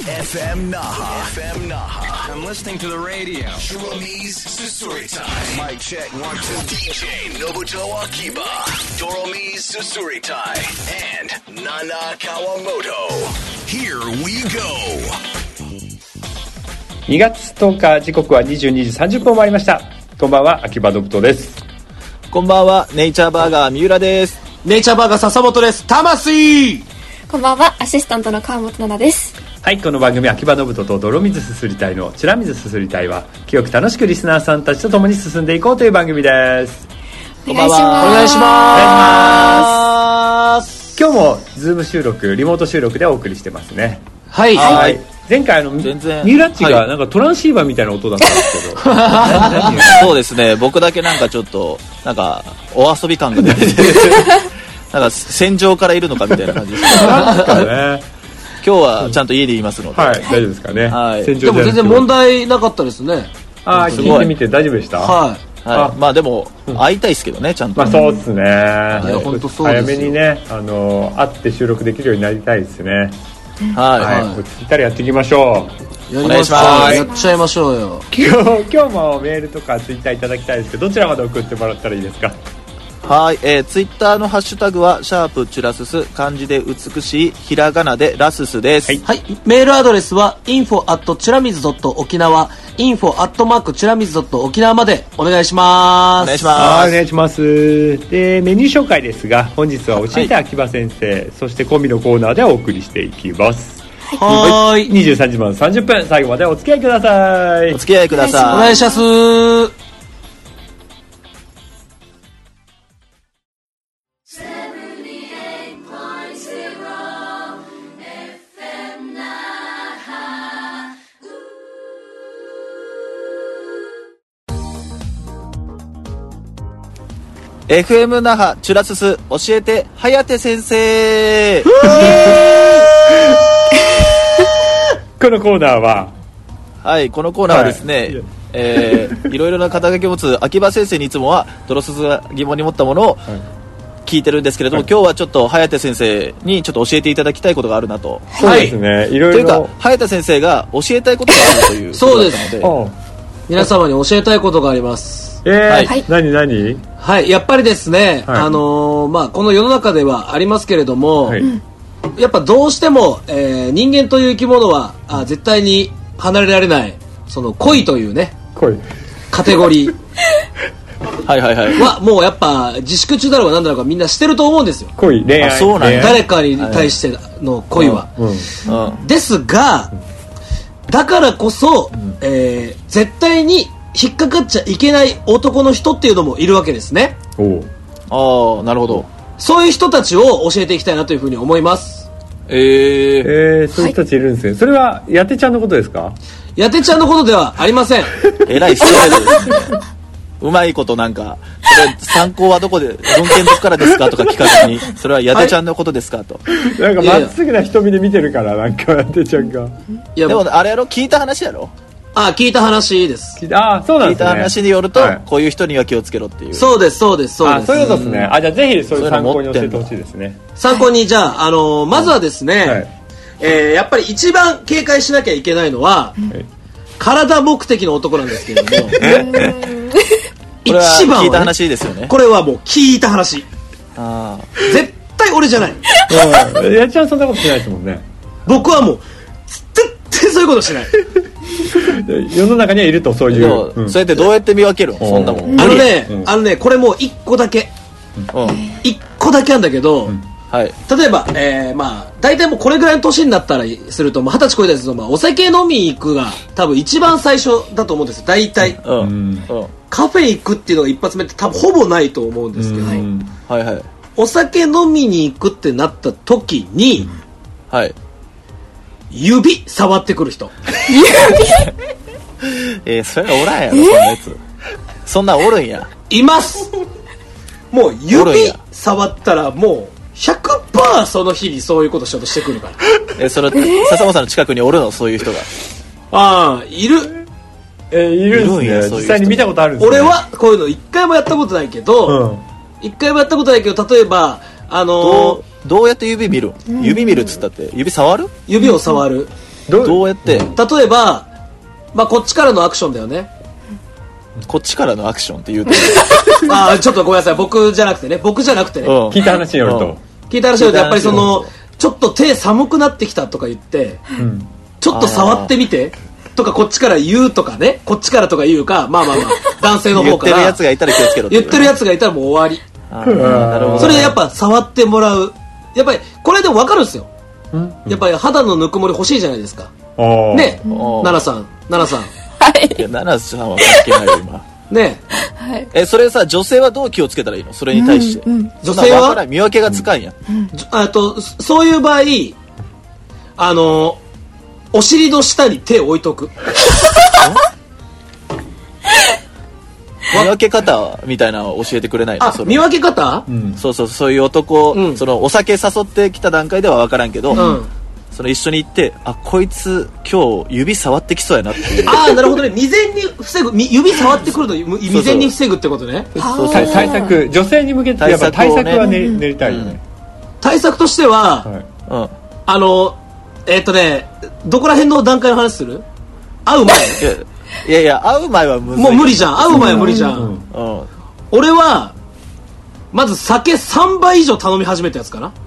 FM Naha. I'm listening to the radio. Doromi's Susuritai. Mic check 1 2. DJ Nobuto Akiba. Doromi's Susuritai and Nana Kawamoto. Here we go. 2月10日時刻は22時30分を回りました。こんばんは、秋葉信人です。 こんばんは、ネイチャーバーガー三浦です。 ネイチャーバーガー笹本です。魂。 こんばんは、アシスタントの川本奈々です。 はい、この番組秋葉信人と泥水すすりたいのちら水すすりたいは清く楽しくリスナーさんたちと共に進んでいこうという番組です。 お願いします。 お願いします。 今日もズーム収録、リモート収録でお送りしてますね。 はい、 はい。前回ミューラッチがなんかトランシーバーみたいな音だったんですけど、 そうですね、僕だけなんかちょっとなんかお遊び感が出てなんか戦場からいるのかみたいな感じですなんかね、 今日はちゃんと家で言いますので、 はい、大丈夫ですかね。 はい、 でも全然問題なかったですね。 あ、聞いてみて大丈夫でした？ はい、 はい、まあでも会いたいですけどね、ちゃんと。 まあそうですね。 本当そうです。 早めにね、会って収録できるようになりたいですね。 はい、 はい、落ち着いたらやっていきましょう。お願いします。やっちゃいましょうよ。 今日もメールとかツイッターいただきたいですけど、どちらまで送ってもらったらいいですか？ はい、ツイッターのハッシュタグはシャープチュラスス、漢字で美しい、ひらがなでラススです。 はい、メールアドレスは info@churamizu.okinawa info@churamizu.okinawa までお願いします。 お願いします。 お願いします。で、メニュー紹介ですが、本日は教えて秋葉先生、そしてコンビのコーナーでお送りしていきます。 はい、 23時まで30分、最後までお付き合いください。 お付き合いください。 お願いします。 FM 那覇チュラスス教えて颯先生。 このコーナーは、 はい、このコーナーはですね、いろいろな肩書きを持つ秋葉先生にいつもは泥すすが疑問に持ったものを聞いてるんですけれども、今日はちょっと颯先生にちょっと教えていただきたいことがあるなと。 そうですね、いろいろというか颯先生が教えたいことがあるというそうです。皆さ様に教えたいことがあります。 何？ はい、やっぱりですね、まあこの世の中ではありますけれども、やっぱどうしても、人間という生き物は絶対に離れられないその恋というね、カテゴリーはいはいはいはもうやっぱ自粛中だろうが何だろうがみんなしてると思うんですよ。 恋、恋愛、 そうなんや。 誰かに対しての恋は、ですが、だからこそ、絶対に引っかかっちゃいけない男の人っていうのもいるわけですね。 ああ、なるほど。 そういう人たちを教えていきたいなというふうに思います。 そういう人たちいるんですね。それはやてちゃんのことですか？ やてちゃんのことではありません。 えらいストレートですね。うまいことなんか、それ参考はどこで、文献どこからですかとか聞かずに、それはやてちゃんのことですかと。 なんかまっすぐな瞳で見てるから、なんかやてちゃんが。 でもあれやろ、聞いた話やろ。 聞いた話です。 そうなんですね。 聞いた話によると、こういう人には気をつけろっていう。 そうですそうですそうです。 そういうことですね。じゃあぜひそういう参考に教えてほしいですね。 参考にじゃあまずはですね、やっぱり一番警戒しなきゃいけないのは、体目的の男なんですけれども。 これは聞いた話ですよね。 これはもう聞いた話。絶対俺じゃない。 やちゃんそんなことしないですもんね。 僕はもう絶対そういうことしない。 世の中にはいると、そういう。 それってどうやって見分けるの？そんなもん。 これもう一個だけ。一個だけあるんだけど、例えば、大体もうこれぐらいの年になったらすると、20歳超えたりすると、お酒飲み行くが多分一番最初だと思うんですよ。大体。カフェ行くっていうのが一発目って多分ほぼないと思うんですけど、お酒飲みに行くってなった時に、指触ってくる人。 それはおらんやろ、そんなやつ。そんなおるんや。 います。もう指触ったらもう 100% その日にそういうことしようとしてくるから。 それ笹本さんの近くにおるの、そういう人が。 いる。 いるんですね。実際に見たことあるんですね。 俺はこういうの一回もやったことないけど、例えばどうやって指見る？指見るっつったって指触る？ 指を触る。 どうやって、 例えば、まあ、こっちからのアクションだよね。 こっちからのアクションって言うとちょっとごめんなさい、僕じゃなくてね、 聞いた話によるとやっぱりそのちょっと手寒くなってきたとか言って、ちょっと触ってみてとかこっちから言うとかね、こっちからとか言うか、まあ男性の方から言ってるやつがいたら気をつけろって、 言ってるやつがいたらもう終わり。 なるほど。 それでやっぱ触ってもらう、やっぱりこれでも分かるんですよ。やっぱり肌のぬくもり欲しいじゃないですかね。奈々さんはい。 いや、奈々さんは関係ないよ今ね。 はい。 それさ、女性はどう気をつけたらいいの？それに対して、 女性は見分けがつかんやん。 そういう場合、お尻の下に手を置いとく。 見分け方みたいなのを教えてくれないの？ 見分け方？ そういう男、そのお酒誘ってきた段階では分からんけど、その一緒に行って、こいつ今日指触ってきそうやなっていう。 なるほどね。未然に防ぐ、指触ってくると未然に防ぐってことね。 対策、女性に向けてやっぱ対策は練りたいよね。 対策としては、どこら辺の段階の話する？会う前？ いや会う前はむずい。 もう無理じゃん。会う前は無理じゃん。俺はまず酒3杯以上頼み始めたやつかな。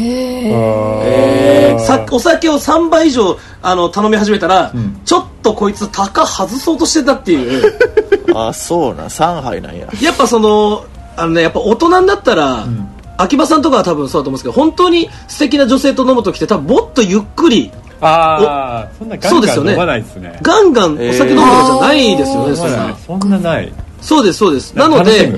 お酒を3杯以上頼み始めたら、ちょっとこいつ高外そうとしてたっていう。 そうな、3杯なんや。 やっぱやっぱ大人になったら、秋葉さんとかは多分そうだと思うんですけど、本当に素敵な女性と飲むときって多分もっとゆっくり、 そんなガンガン飲まないですね。 ガンガンお酒飲むとかじゃないですよね。 そんなない。 そうです。なので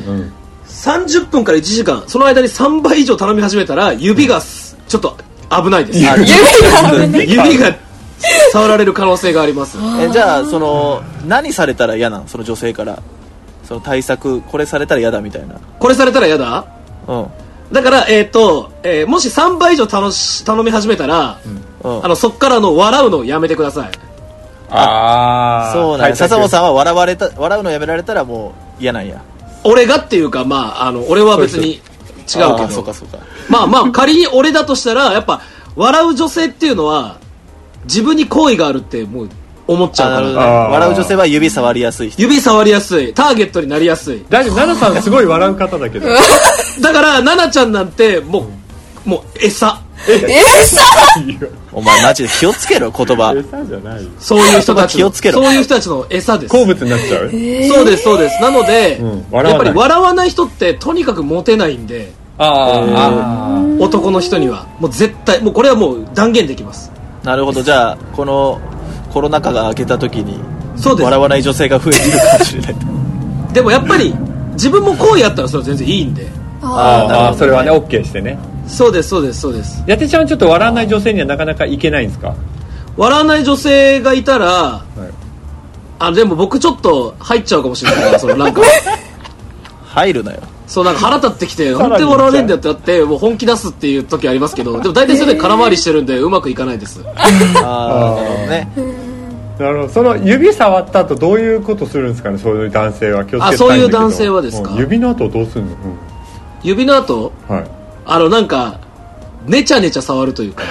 30分から1時間、その間に3倍以上頼み始めたら指がちょっと危ないです。指が触られる可能性があります。 じゃあ何されたら嫌なの？その女性からその対策、これされたら嫌だみたいな。 これされたら嫌だ？だからもし3倍以上頼み始めたら、そっからの笑うのをやめてください。 そうなんや。笹本さんは笑うのやめられたらもう嫌なんや。 俺がっていうか、俺は別に違うけど、 そうか仮に俺だとしたら、やっぱ笑う女性っていうのは自分に好意があるってもう思っちゃうから。 笑う女性は指触りやすい人。 指触りやすい、ターゲットになりやすい。 大丈夫、奈々さんすごい笑う方だけどだから奈々ちゃんなんてもう餌。 お前マジで気をつけろ、言葉。 餌じゃない。 そういう人たち気をつけろ。 そういう人たちの餌です。 好物になっちゃう。 そうです。なので、やっぱり笑わない人ってとにかくモテないんで、男の人にはもう絶対、もうこれはもう断言できます。 なるほど。じゃあこのコロナ禍が明けた時に笑わない女性が増えているかもしれないでもやっぱり自分も好意あったらそれは全然いいんで。 それはね OK してね。 そうです。 やてちゃんはちょっと笑わない女性にはなかなかいけないんですか？ 笑わない女性がいたら、でも僕ちょっと入っちゃうかもしれないからなんか入るなよ。 なんか腹立ってきて本当に笑わねえんだよってなってもう本気出すっていう時ありますけど、でも大体それで空回りしてるんでうまくいかないです。 なるほどね。 なるほど。その指触った後どういうことするんですかね、そういう男性は。気をつけたいんだけど。 そういう男性はですか？ 指の後どうするの？ 指の後？なんかネチャネチャ触るというか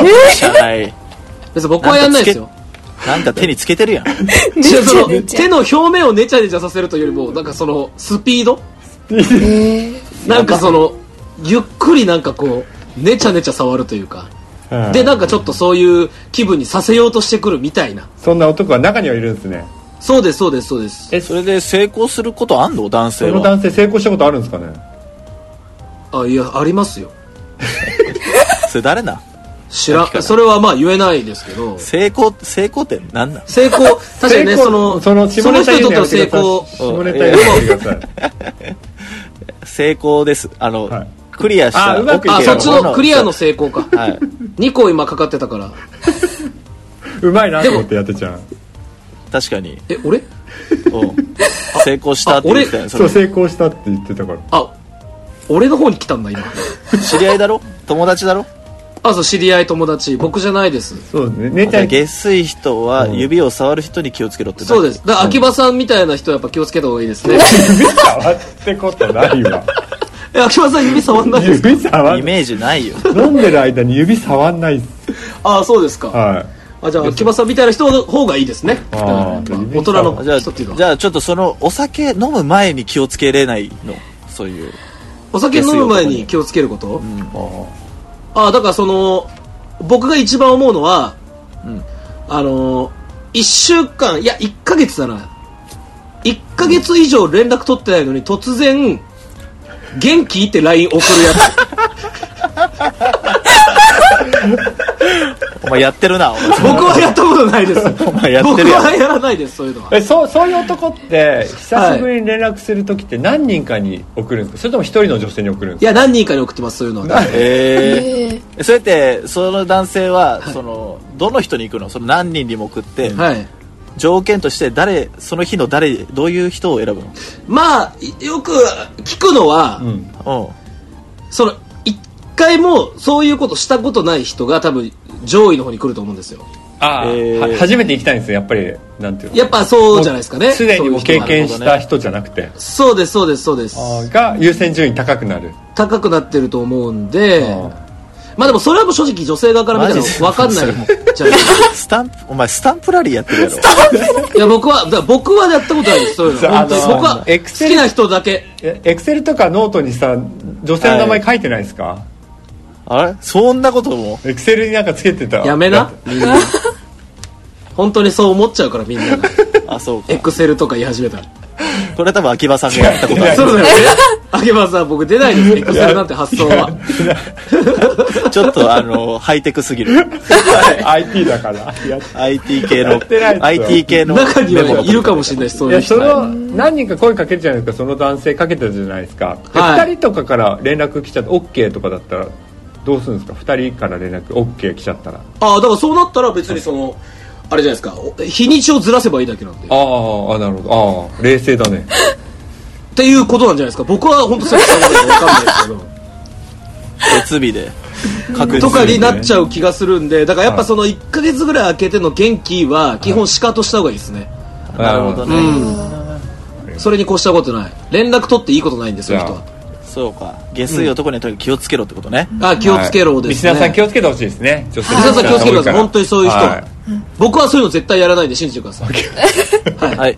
別に僕はやんないですよ。 なんか手につけてるやん手の表面をネチャネチャさせるというよりもなんかスピードなんかゆっくりなんかこうネチャネチャ触るというか、でなんかちょっとそういう気分にさせようとしてくるみたいな、 そんな男は中にはいるんですね。 そうです。 それで成功することあんの？男性は。 その男性成功したことあるんですかね？ いや、ありますよ。 それ誰な？ 知らん。それは言えないですけど。 成功って何なん？ 確かにね、その人にとっての成功。 成功です。クリアした。 そっちのクリアの成功か。2個今かかってたから。 うまいなと思ってやってちゃう。 確かに。 俺？ 成功したって言ってたよ。 そう、成功したって言ってたから。 俺の方に来たんだ今。 知り合いだろ？友達だろ？ そう、知り合い友達。僕じゃないです。 そうですね。 下水人は指を触る人に気をつけろって。 そうです。だから秋葉さんみたいな人はやっぱ気をつけた方がいいですね。 指触ってことないわ。 秋葉さん指触んないですか？ イメージないよ。 飲んでる間に指触んないっす。 そうですか。 じゃあ秋葉さんみたいな人の方がいいですね。大人の人っていうのは。 じゃあちょっとそのお酒飲む前に気をつけれないの、そういうお酒飲む前に気をつけること、だからその僕が一番思うのは、1週間いや1ヶ月だな、1ヶ月以上連絡取ってないのに突然元気って LINE 送るやつお前やってるな。 僕はやったことないです。 お前やってるやん。 僕はやらないです、そういうのは。 そういう男って久しぶりに連絡するときって何人かに送るんですか、それとも一人の女性に送るんですか？ いや、何人かに送ってます、そういうのは。 そうやってその男性は、そのどの人に行くの？その何人にも送って、条件としてその日のどういう人を選ぶの？まあよく聞くのは、その一回もそういうことしたことない人が多分上位の方に来ると思うんですよ。 初めて行きたいんですよ、やっぱり。なんていうの、 やっぱそうじゃないですかね。 すでにも経験した人じゃなくて、 そうですそうですそうですが優先順位高くなってると思うんで、まあでもそれはもう正直女性側から見たら分かんないじゃないですか。 お前スタンプラリーやってるやろ。 いや僕はやったことないです、そういうの。本当に僕は好きな人だけ。 エクセルとかノートにさ、女性の名前書いてないですか？ あれそんなこともエクセルになんかつけてた。 やめな、みんな。本当にそう思っちゃうから、みんなが。 そうか。 エクセルとか言い始めたら。 これ多分秋葉さんがやったことある。 そうだよね。秋葉さん、僕出ないです、エクセルなんて発想は。 ちょっとハイテクすぎる。 IT だから。 IT 系の中にはいるかもしれないし、そういう人。 何人か声かけるじゃないですか、その男性かけてるじゃないですか。2人とかから連絡来ちゃって OK とかだったらどうするんですか？2人から連絡 OK 来ちゃったら。 だからそうなったら別にそのあれじゃないですか、日にちをずらせばいいだけなんで。 なるほど。冷静だね。 っていうことなんじゃないですか。僕は本当そういうこと分かんないですけど。 別日で確実にとかになっちゃう気がするんで、だからやっぱその1ヶ月ぐらい空けての元気は基本シカトした方がいいですね。 なるほどね。 それに越したことない。連絡取っていいことないんです、そういう人は。 そうか。下水男にはとにかく気をつけろってことね。 気をつけろですね。 リスナーさん気をつけてほしいですね。 リスナーさん気をつけてください。本当にそういう人は。僕はそういうの絶対やらないで信じてください。 はい。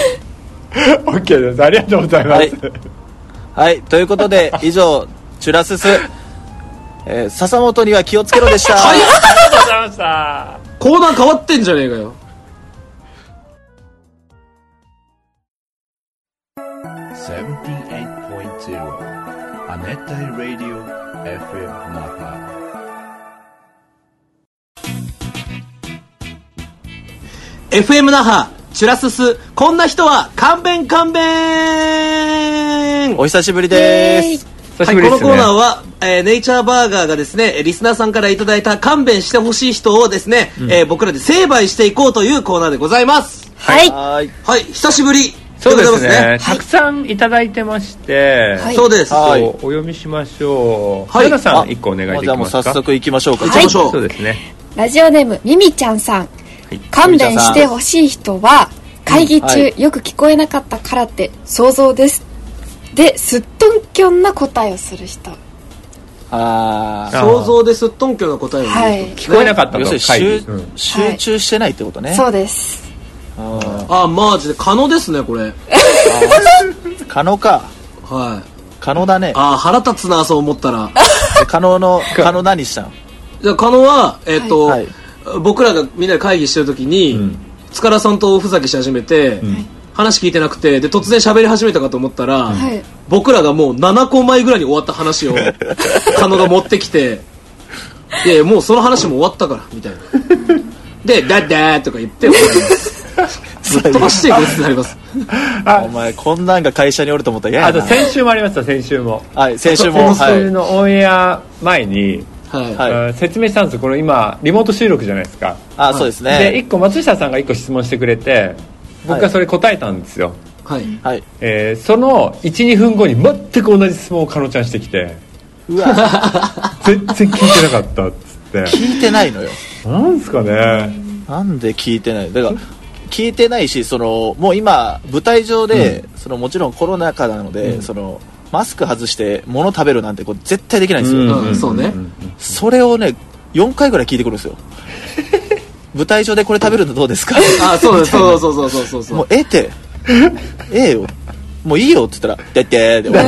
OK です。ありがとうございます。 はい。ということで以上チュラスス笹本には気をつけろでした。 はい。 ありがとうございました。 コーナー変わってんじゃねえかよ。 アネタイラディオ FM 那覇。 FM 那覇チュラスス、こんな人は勘弁。 お久しぶりです。 はい、このコーナーは、ネイチャーバーガーがですね、リスナーさんからいただいた勘弁してほしい人をですね、僕らで成敗していこうというコーナーでございます。はい、久しぶり。 そうですね。たくさんいただいてまして、 そうです。 お読みしましょう。花さん1個お願いできますか？ じゃあもう早速行きましょうか。 そうですね。 ラジオネームミミちゃんさん。勘弁してほしい人は会議中よく聞こえなかったからって想像です。ですっとんきょんな答えをする人。 想像ですっとんきょんな答えを言う人。 聞こえなかったと。 要するに集中してないってことね。 そうです。 マジで可能ですねこれ。 可能か。可能だね。 腹立つな、そう思ったら。 可能何したの？ じゃあ可能は僕らがみんなで会議してる時に塚田さんとおふざけし始めて話聞いてなくて、で突然喋り始めたかと思ったら僕らがもう7個前ぐらいに終わった話を可能が持ってきて、いやもうその話も終わったからみたいなでダッダーとか言って終わります。ずっと走っていくってなります。 お前こんなんが会社におると思ったら嫌やな。 あと先週もありました。先週も先週のオンエア前に説明したんですよ。これ今リモート収録じゃないですか。 そうですね。 で1個松下さんが1個質問してくれて、僕がそれ答えたんですよ。その 1,2 分後に全く同じ質問をかのちゃんしてきて、うわ全然聞いてなかったっつって。 聞いてないのよ。 なんすかね。 なんで聞いてない？だから聞いてないし、もう今舞台上で、もちろんコロナ禍なので、マスク外して物食べるなんてこれ絶対できないんですよ。 そうね。 それをね4回ぐらい聞いてくるんですよ。 舞台上でこれ食べるのどうですか。 あ、そうそうもうってよ、もういいよって言ったらでってで終わ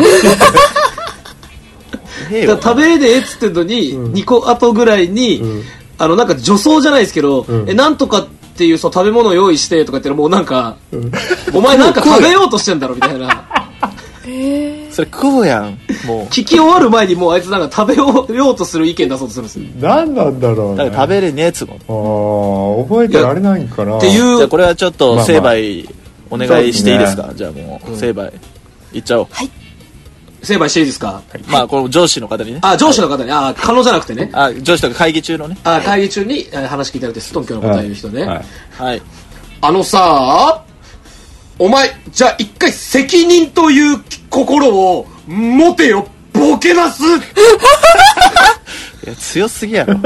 る。 食べでっつってんのに、2個後ぐらいに、なんか女装じゃないですけど、なんとかっていう食べ物を用意してとか言ったらもうなんか、お前なんか食べようとしてんだろみたいな。 それ食うやん。もう聞き終わる前にもうあいつなんか食べようとする意見出そうとするんですよ。 何なんだろうね。 だから食べれねえっつうの。 覚えてられないんかな。 っていう。 じゃあこれはちょっと成敗お願いしていいですか。じゃあもう成敗いっちゃおう。 はい。 成敗していいですか。 まあこの上司の方にね。 上司の方に。可能じゃなくてね。 上司とか会議中のね。 会議中に話聞いてるってストンキョの答え言う人ね。 はい。 さお前じゃあ一回責任という心を持てよボケなす。いや強すぎやろ。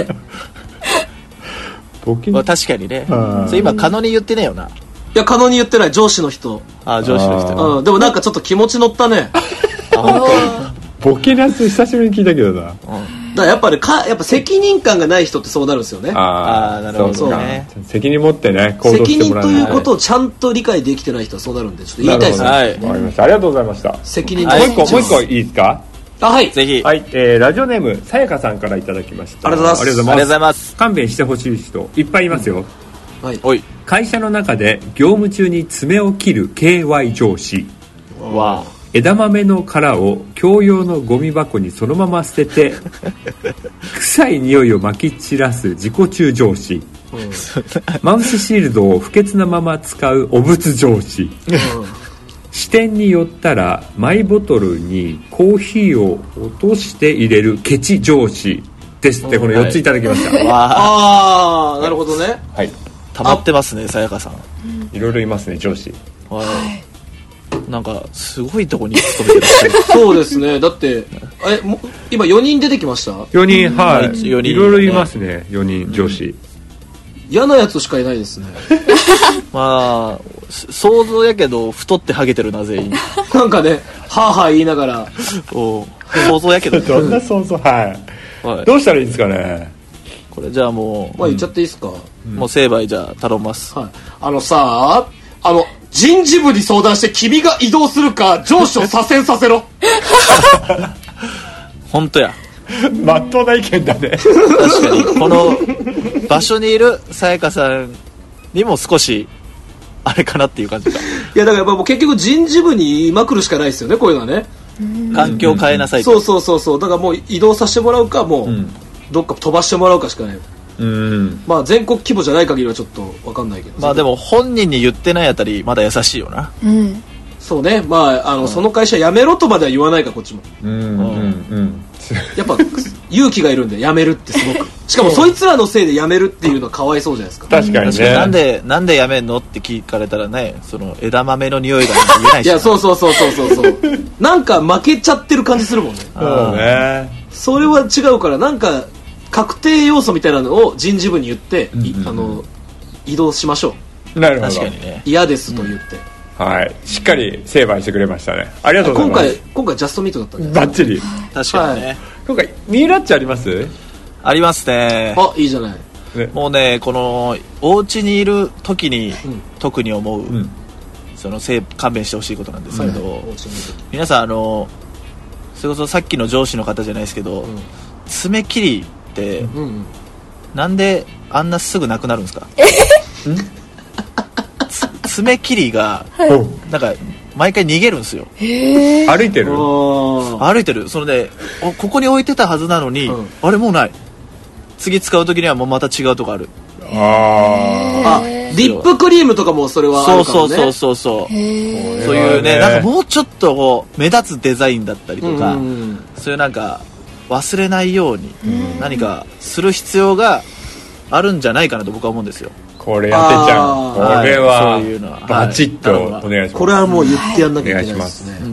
ボケ。 確かにね。それ今カノに言ってねえよな。 いやカノに言ってない、上司の人。 上司の人。 でもなんかちょっと気持ち乗ったね。 ボケなす久しぶりに聞いたけどな。 だからやっぱねやっぱ責任感がない人ってそうなるんですよね。 なるほどね。 責任持ってね行動してもらう。 責任ということをちゃんと理解できてない人はそうなるんでちょっと言いたいですね。 わかりました。ありがとうございました。 責任。 もう一個いいですか。 はい。 ぜひ。 はい。ラジオネームさやかさんからいただきました。 ありがとうございます。 勘弁してほしい人いっぱいいますよ。 はい。 会社の中で業務中に爪を切る KY 上司。 わあ。 枝豆の殻を共用のゴミ箱にそのまま捨てて臭い匂いをまき散らす自己中上司、マウスシールドを不潔なまま使うお物上司、支店に寄ったらマイボトルにコーヒーを落として入れるケチ上司ですって。この4ついただきました。 なるほどね。 はい。 溜まってますね、さやかさん。 いろいろいますね、上司。 はい。なんかすごいとこに勤めてらっしゃる。 そうですね。だって今4人出てきました。 4人、はい。いろいろいますね、4人上司。 嫌なやつしかいないですね。 まあ想像やけど太ってハゲてるな全員。 なんかね、はあはあ言いながら。 想像やけど。 どんな想像。はい。どうしたらいいですかね。 これじゃあもう。 言っちゃっていいですか。 もう成敗じゃあ頼みます。 はい。人事部に相談して君が移動するか上司を左遷させろ。 本当や。 まっとうな意見だね。 確かにこの場所にいるさやかさんにも少しあれかなっていう感じか。いやだからやっぱもう結局人事部に言いまくるしかないですよね、こういうのはね。 環境を変えなさいと。 そうだからもう移動させてもらうか、もうどっか飛ばしてもらうかしかない。まあ全国規模じゃない限りはちょっと分かんないけど。 まあでも本人に言ってないあたりまだ優しいよな。 そうね。まあその会社辞めろとまでは言わないか、こっちも。やっぱ勇気がいるんで辞めるってすごく。しかもそいつらのせいで辞めるっていうのはかわいそうじゃないですか。 確かにね。 なんで辞めんのって聞かれたらね、その枝豆の匂いが言えないし。 いやそう。なんか負けちゃってる感じするもんね。 そうね。 それは違うから、なんか確定要素みたいなのを人事部に言って、移動しましょう。なるほど。 確かにね。 嫌ですと言って。 はい。しっかり成敗してくれましたね。ありがとうございます。 今回ジャストミートだったんで。 バッチリ。 確かにね。 今回ミーラッチあります？ ありますね。 いいじゃない。 もうね、このお家にいる時に特に思う、その勘弁してほしいことなんですけど、皆さんそれこそさっきの上司の方じゃないですけど、爪切りってなんであんなすぐなくなるんですか？爪切りがなんか毎回逃げるんですよ。 歩いてる。 それでここに置いてたはずなのに、あれもうない。次使う時にはもうまた違うとこある。 リップクリームとかもそれはあるかもね。 そうそういうね、なんかもうちょっとこう目立つデザインだったりとか、そういうなんか忘れないように何かする必要があるんじゃないかなと僕は思うんですよ。 これやってちゃう。これはバチッとお願いします。 これはもう言ってやんなきゃいけないですね。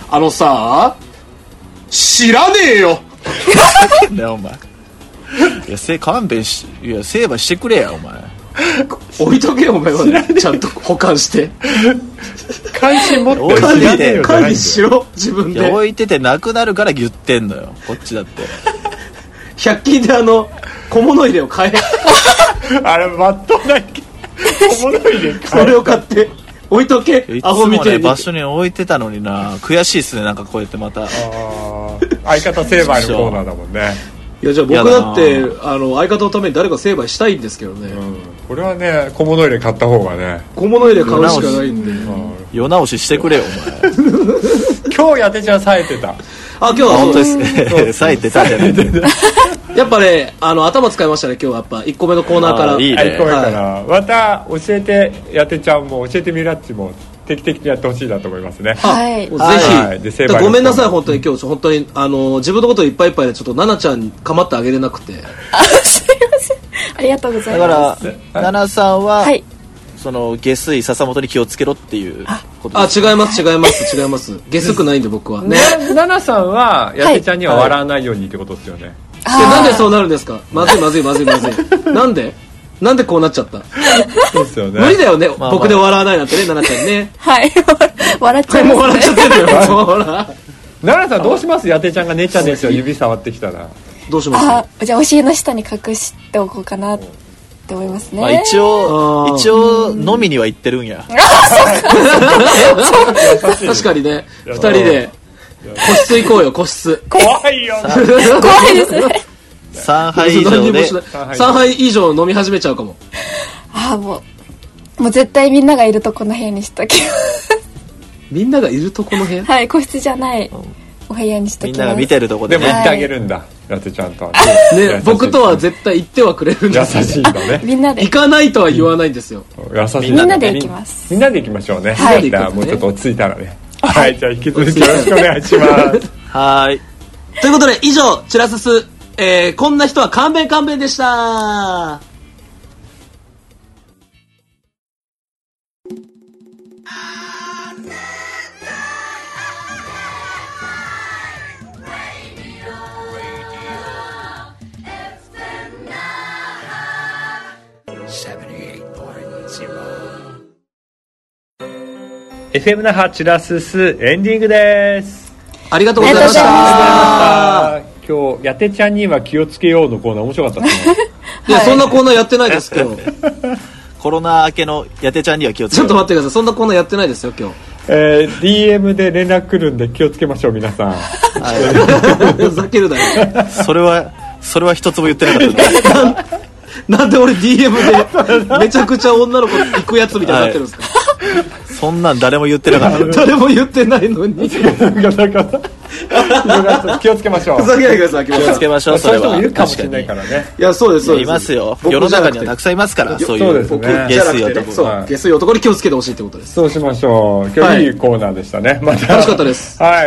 知らねえよ。 ねお前。いや勘弁し、いや成敗してくれやお前。 置いとけよお前は。ちゃんと保管して。 関心持って管理しろ自分で。 置いててなくなるから言ってんのよこっちだって。 100均で小物入れを買えあれまっとうだっけ小物入れ買えそれを買って置いとけ。アホみたいに場所に置いてたのにな。悔しいっすね。なんかこうやってまた相方成敗のコーナーだもんね。 いやじゃあ僕だって相方のために誰か成敗したいんですけどね、 これはね小物入れ買った方がね。 小物入れ買うしかないんで、 世直ししてくれよお前今日やてちゃん冴えてた。 今日は本当ですね。冴えてたじゃないやっぱね頭使いましたね今日は。やっぱ1個目のコーナーからいいね。 1個目から、また教えてやてちゃんも教えてみらっちも定期的にやってほしいなと思いますね。ぜひ、ごめんなさい本当に今日本当に自分のこといっぱいいっぱいでちょっと奈々ちゃんに構ってあげれなくて。 すいません、ありがとうございます。 だから奈々さんは、その下水笹本に気をつけろっていうことです。 違います下水くないんで僕はね。 奈々さんはやてちゃんには笑わないようにってことですよね。 なんでそうなるんですか。まずいなんでこうなっちゃった。 そうですよね。 無理だよね、僕で笑わないなんてね、奈々ちゃんね。 はい笑っちゃいますね。 もう笑っちゃってるよほら。 奈々さんどうします。やてちゃんがねちゃねちゃ指触ってきたらどうします。 じゃあお尻の下に隠しておこうかなって思いますね。 一応飲みには行ってるんや。 確かにね。2人で個室行こうよ。個室怖いよ怖いですね。 3杯以上で 3杯以上飲み始めちゃうかも。 もう絶対みんながいるとこの部屋にしときます。 みんながいるとこの部屋。 はい、個室じゃないお部屋にしときます。 みんなが見てるとこでね。でも行ってあげるんだ、やてちゃんとはね。僕とは絶対行ってはくれるんです優しいんだね。 みんなで行かないとは言わないんですよ。 優しい。 みんなで行きます。 みんなで行きましょうね。 はい。 もうちょっと落ち着いたらね。はい、じゃあ引き続きよろしくお願いします。 はい。 ということで以上チュラスス、こんな人は勘弁でした。 FM 那覇チュラススエンディングです。 ありがとうございました。 今日やてちゃんには気をつけようのコーナー面白かったですね。 いやそんなコーナーやってないですけど。 コロナ明けのやてちゃんには気をつけよう。 ちょっと待ってください。そんなコーナーやってないですよ今日。 DM で連絡来るんで気をつけましょう皆さん。 ふざけるなよ。 それは一つも言ってなかったなんで俺 DM でめちゃくちゃ女の子行くやつみたいになってるんですか。 そんなん誰も言ってなかった。 誰も言ってないのに。 気をつけましょう。 ふざけないでください。 気をつけましょう。 そういう人もいるかもしれないからね。 いやそうですいますよ。世の中にはたくさんいますからそういう下水男。 下水男に気をつけてほしいってことです。 そうしましょう。今日いいコーナーでしたね。また楽しかったです。 はい。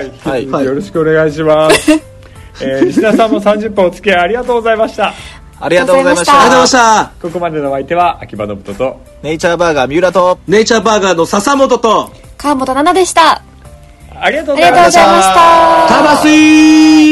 よろしくお願いします。リスナーさんも30分お付き合いありがとうございました。 ありがとうございました。 ありがとうございました。 ここまでのお相手は秋葉信人とネイチャーバーガー三浦とネイチャーバーガーの笹本と川本奈々でした。 ありがとうございました。 魂